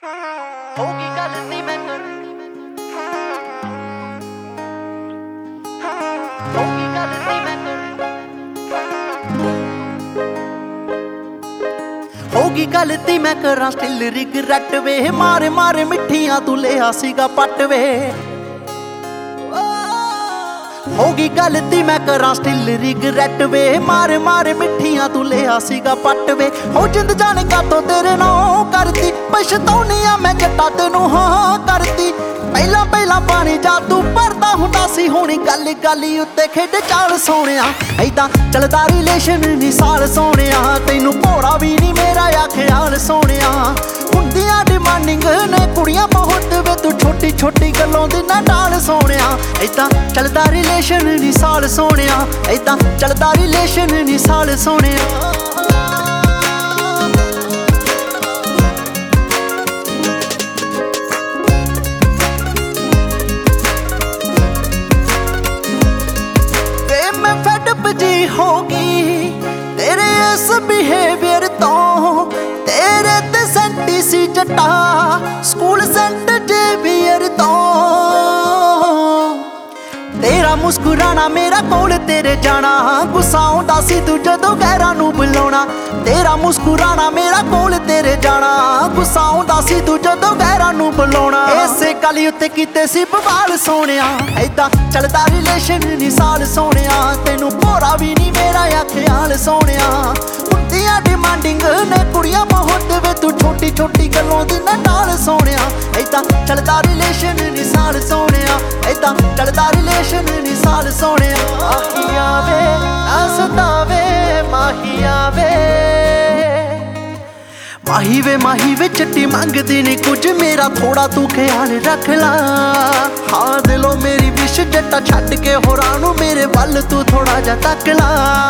ਹੋਗੀ ਗੱਲ ਨੀ ਮੈਂ ਕਰ ਹੋਗੀ ਗੱਲ ਨੀ ਮੈਂ ਕਰ ਹੋਗੀ ਗੱਲ ਤੀ ਮੈਂ ਕਰਾਂ ਸਟਿਲ ਰਿਗਰੈਟ ਵੇ ਮਾਰੇ ਮਾਰੇ ਮਿੱਠੀਆਂ ਤੂੰ ਲਿਆ ਸੀਗਾ ਪੱਟ ਵੇ ਹੋਗੀ ਗੱਲ ਤੀ ਮੈਂ ਕਰਾਂ ਸਟਿਲ ਰਿਗਰੈਟ ਵੇ ਮਾਰੇ ਮਾਰੇ ਮਿੱਠੀਆਂ ਤੂੰ ਲਿਆ ਸੀਗਾ ਪੱਟ ਵੇ ਹੋ ਜਿੰਦ ਜਾਣੇ ਕਾਤੋਂ ਤੇਰੇ ਨਾਲ ਕਰਤੀ ਪਛਤਾਉਣੀ ਆ ਮੈਂ ਜੱਟਾ ਤੈਨੂੰ ਹਾਂ ਕਰਤੀ ਪਹਿਲਾਂ ਪਹਿਲਾਂ ਪਾਣੀ ਜਾ ਤੂੰ ਭਰਦਾ ਹੁੰਦਾ ਸੀ ਹੁਣੀ ਗੱਲ ਗਾਲੀ ਉੱਤੇ ਖੇਡ ਚਾਲ ਸੋਹਣਿਆ ਐਦਾਂ ਚੱਲਦਾ ਰਿਲੇਸ਼ਨ ਨੀ ਸਾਲ ਸੋਹਣਿਆ ਤੈਨੂੰ ਭੋਰਾ ਵੀ ਨੀ ਮੇਰਾ ਆ ਖਿਆਲ ਸੋਹਣਿਆ ਹੁੰਦੀਆਂ ਡਿਮਾਂਡਿੰਗ ਨੇ ਕੁੜੀਆਂ ਬਹੁਤ ਵੇ ਤੂੰ ਛੋਟੀ ਛੋਟੀ ਗੱਲੋਂ ਦੀ ਨਾ ਟਾਲ ਸੋਹਣਿਆ ਐਦਾਂ ਚੱਲਦਾ ਰਿਲੇਸ਼ਨ ਨੀ ਸਾਲ ਸੋਹਣਿਆ ਐਦਾਂ ਚੱਲਦਾ ਰਿਲੇਸ਼ਨ ਨੀ ਸਾਲ ਸੋਹਣਿਆ ਜੀ ਹੋਗੀ ਤੇਰੇ ਇਸ ਬਿਹੇਵੀਅਰ ਤੋਂ ਤੇਰੇ ਤੇ ਸੈਂਟੀ ਸੀ ਜੱਟਾ ਸਕੂਲ ਸੈਂਟ ਜੇਵੀਅਰ ਤੋਂ ਤੇਰਾ ਮੁਸਕਰਾਣਾ ਮੇਰਾ ਕੋਲ ਤੇਰੇ ਜਾਣਾ ਗੁੱਸਾ ਆਉਂਦਾ ਸੀ ਤੂੰ ਜਦੋਂ ਗਹਿਰਾਂ ਨੂੰ ਬੁਲਾਉਣਾ ਤੇਰਾ ਮੁਸਕਰਾਣਾ ਮੇਰਾ ਕੋਲ ਤੇਰੇ ਜਾਣਾ ਗੁੱਸਾ ਆਉਂਦਾ ਸੀ ਤੂੰ ਜਦੋਂ ਗਹਿਰਾਂ ਨੂੰ ਬੁਲਾਉਣਾ ਇਸੇ ਗੱਲ ਉੱਤੇ ਕੀਤੇ ਸੀ ਬਵਾਲ ਸੋਹਣਿਆ ਐਦਾਂ ਚੱਲਦਾ ਰਿਲੇਸ਼ਨ ਨੀ ਸਾਲ ਸੋਹਣਿਆ ਤੈਨੂੰ ਭੋਰਾ ਵੀ ਨੀ ਮੇਰਾ ਆ ਖਿਆਲ ਸੋਹਣਿਆ ਹੁੰਦੀਆਂ ਡਿਮਾਂਡਿੰਗ ਨੇ ਕੁੜੀਆਂ ਬਹੁਤ ਵੇ ਤੂੰ ਛੋਟੀ ਛੋਟੀ ਗੱਲੋਂ ਦੀ ਨਾ ਟਾਲ ਸੋਹਣਿਆ ਐਦਾਂ ਚੱਲਦਾ ਰਿਲੇਸ਼ਨ ਨੀ ਸਾਲ ਸੋਹਣਿਆ ਐਦਾਂ ਚੱਲਦਾ ਰਿਲੇਸ਼ਨ ਨੀ ਸਾਲ ਸੋਹਣਿਆ ਮਾਹੀਆ ਵੇ ਹੱਸਦਾ ਵੇ ਮਾਹੀਆ ਵੇ ਮਾਹੀ ਵੇ ਚਿੱਟੀ ਮੰਗਦੀ ਨੀ ਕੁਝ ਮੇਰਾ ਥੋੜਾ ਤੂੰ ਖਿਆਲ ਰੱਖ ਲਾ ਹਾਂ ਦਿਲੋਂ ਮੇਰੀ ਵਿਸ਼ ਜੱਟਾ ਛੱਡ ਕੇ ਹੋਰਾਂ ਨੂੰ ਮੇਰੇ ਵੱਲ ਤੂੰ ਥੋੜਾ ਜਿਹਾ ਤੱਕ ਲਾ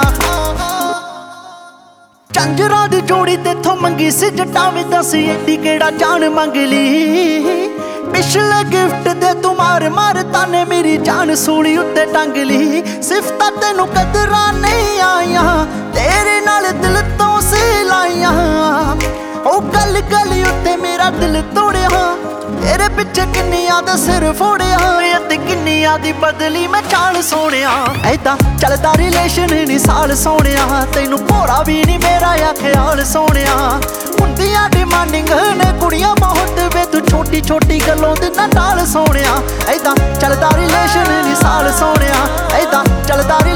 ਝਾਂਜਰਾਂ ਦੀ ਜੋੜੀ ਤੇਥੋਂ ਮੰਗੀ ਸੀ ਜੱਟਾ ਵੀ ਦੱਸ ਏਡੀ ਕਿਹੜਾ ਜਾਨ ਮੰਗ ਲਈ ਪਿਛਲੇ ਗਿਫਟ ਦੇ ਤੂੰ ਮਾਰ ਤਾਨੇ ਮੇਰੀ ਜਾਨ ਸੂਲੀ ਉੱਤੇ ਟੰਗ ਲਈ ਸਿਫਤਾਂ ਤੈਨੂੰ ਕਦਰਾਂ ਨਹੀਂ ਆਈਆਂ ਤੇਰੇ ਨਾਲ ਦਿਲ ਤੋਂ ਸੀ ਲਾਈਆਂ ਉਹ ਗੱਲ ਉੱਤੇ ਮੇਰਾ ਦਿਲ ਤੋੜਿਆ ਤੇਰੇ ਪਿੱਛੇ ਕਿੰਨੀਆਂ ਦਾ ਸਿਰ ਫੋੜਿਆ ਤੇ ਕਿੰਨੀਆਂ ਦੀ ਬਦਲੀ ਮੈਂ ਚਾਲ ਸੋਹਣਿਆ ਐਦਾਂ ਚੱਲਦਾ ਰਿਲੇਸ਼ਨ ਨੀ ਸਾਲ ਸੋਹਣਿਆ ਤੈਨੂੰ ਭੋਰਾ ਵੀ ਨੀ ਮੇਰਾ ਆ ਖਿਆਲ ਸੋਹਣਿਆ ਹੁੰਦੀਆਂ ਡਿਮਾਂਡਿੰਗ ਨੇ ਕੁੜੀਆਂ ਬਹੁਤ ਵੇ ਤੂੰ ਛੋਟੀ ਛੋਟੀ ਗੱਲੋਂ ਦੀ ਨਾ ਟਾਲ ਸੋਹਣਿਆ ਐਦਾਂ ਚੱਲਦਾ ਰਿਲੇਸ਼ਨ ਨੀ ਸਾਲ ਸੋਹਣਿਆ ਐਦਾਂ ਚੱਲਦਾ